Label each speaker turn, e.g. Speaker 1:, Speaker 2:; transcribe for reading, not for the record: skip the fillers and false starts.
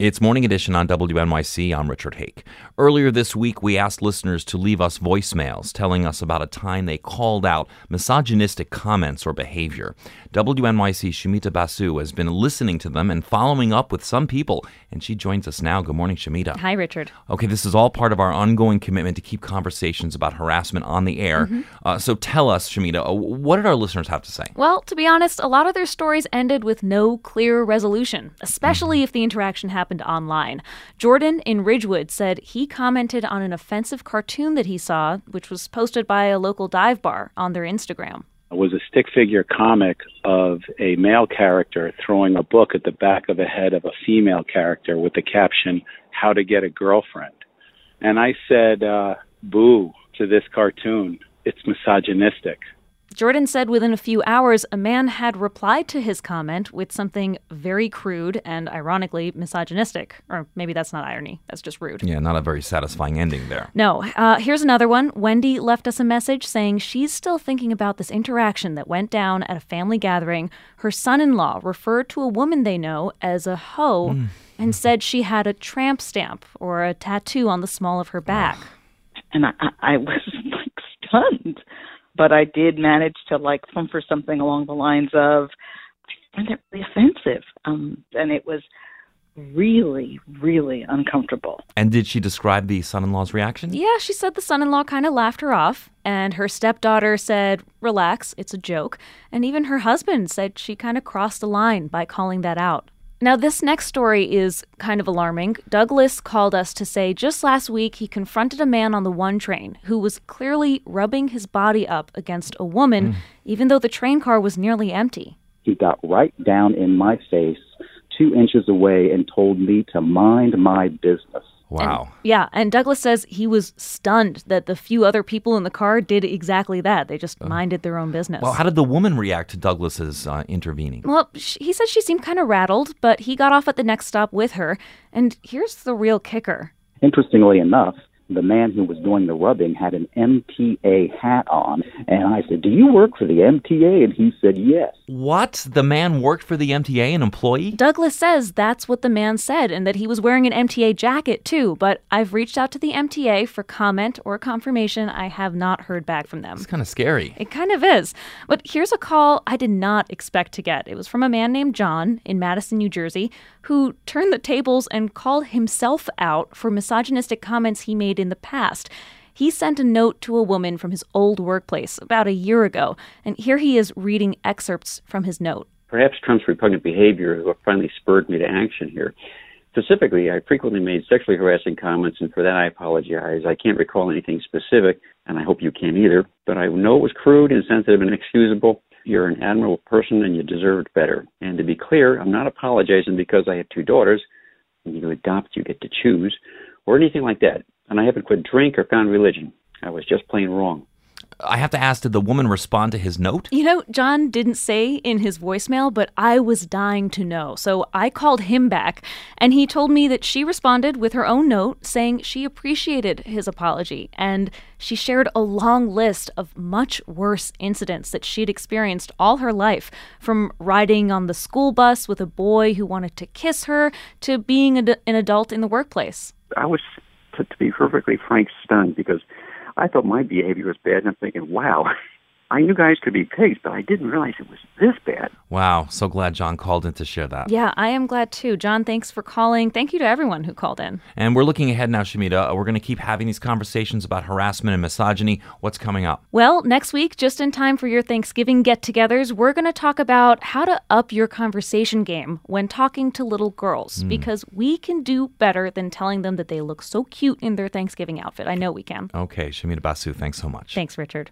Speaker 1: It's Morning Edition on WNYC. I'm Richard Hake. Earlier this week, we asked listeners to leave us voicemails telling us about a time they called out misogynistic comments or behavior. WNYC's Shamita Basu has been listening to them and following up with some people, and she joins us now. Good morning, Shamita.
Speaker 2: Hi, Richard.
Speaker 1: Okay, this is all part of our ongoing commitment to keep conversations about harassment on the air. So tell us, Shamita, what did our listeners have to say?
Speaker 2: Well, to be honest, a lot of their stories ended with no clear resolution, especially if the interaction happened online. Jordan in Ridgewood said he commented on an offensive cartoon that he saw, which was posted by a local dive bar on their Instagram.
Speaker 3: It was a stick figure comic of a male character throwing a book at the back of the head of a female character with the caption, "How to Get a Girlfriend." And I said, boo to this cartoon. It's misogynistic.
Speaker 2: Jordan said within a few hours, a man had replied to his comment with something very crude and, ironically, misogynistic. Or maybe that's not irony. That's just rude.
Speaker 1: Yeah, not a very satisfying ending there.
Speaker 2: No. Here's another one. Wendy left us a message saying she's still thinking about this interaction that went down at a family gathering. Her son-in-law referred to a woman they know as a hoe and said she had a tramp stamp or a tattoo on the small of her back.
Speaker 4: And I was stunned. But I did manage to for something along the lines of, I find it really offensive. And it was really, really uncomfortable.
Speaker 1: And did she describe the son-in-law's reaction?
Speaker 2: Yeah, she said the son-in-law kind of laughed her off. And her stepdaughter said, relax, it's a joke. And even her husband said she kind of crossed the line by calling that out. Now, this next story is kind of alarming. Douglas called us to say just last week he confronted a man on the 1 train who was clearly rubbing his body up against a woman, even though the train car was nearly empty.
Speaker 5: He got right down in my face 2 inches away and told me to mind my business.
Speaker 1: Wow.
Speaker 2: And Douglas says he was stunned that the few other people in the car did exactly that. They just minded their own business.
Speaker 1: Well, how did the woman react to Douglas's intervening?
Speaker 2: Well, he said she seemed kind of rattled, but he got off at the next stop with her. And here's the real kicker.
Speaker 5: Interestingly enough, the man who was doing the rubbing had an MTA hat on. And I said, "Do you work for the MTA?" And he said, "Yes."
Speaker 1: What? The man worked for the MTA, an employee?
Speaker 2: Douglas says that's what the man said and that he was wearing an MTA jacket too. But I've reached out to the MTA for comment or confirmation. I have not heard back from them.
Speaker 1: It's kind of scary.
Speaker 2: It kind of is. But here's a call I did not expect to get. It was from a man named John in Madison, New Jersey, who turned the tables and called himself out for misogynistic comments he made in the past. He sent a note to a woman from his old workplace about a year ago, and here he is reading excerpts from his note.
Speaker 6: Perhaps Trump's repugnant behavior finally spurred me to action here. Specifically, I frequently made sexually harassing comments, and for that I apologize. I can't recall anything specific, and I hope you can't either, but I know it was crude, insensitive, and inexcusable. You're an admirable person, and you deserved better. And to be clear, I'm not apologizing because I have 2 daughters. When you adopt, you get to choose, or anything like that. And I haven't quit drink or found religion. I was just plain wrong.
Speaker 1: I have to ask, did the woman respond to his note?
Speaker 2: You know, John didn't say in his voicemail, but I was dying to know. So I called him back, and he told me that she responded with her own note saying she appreciated his apology. And she shared a long list of much worse incidents that she'd experienced all her life, from riding on the school bus with a boy who wanted to kiss her to being an adult in the workplace.
Speaker 7: I was, to be perfectly frank, stunned because I thought my behavior was bad, and I'm thinking, wow, I knew guys could be pigs, but I didn't realize it was this bad.
Speaker 1: Wow, so glad John called in to share that.
Speaker 2: Yeah, I am glad too. John, thanks for calling. Thank you to everyone who called in.
Speaker 1: And we're looking ahead now, Shamita. We're going to keep having these conversations about harassment and misogyny. What's coming up?
Speaker 2: Well, next week, just in time for your Thanksgiving get-togethers, we're going to talk about how to up your conversation game when talking to little girls, because we can do better than telling them that they look so cute in their Thanksgiving outfit. I know we can.
Speaker 1: Okay, Shamita Basu, thanks so much.
Speaker 2: Thanks, Richard.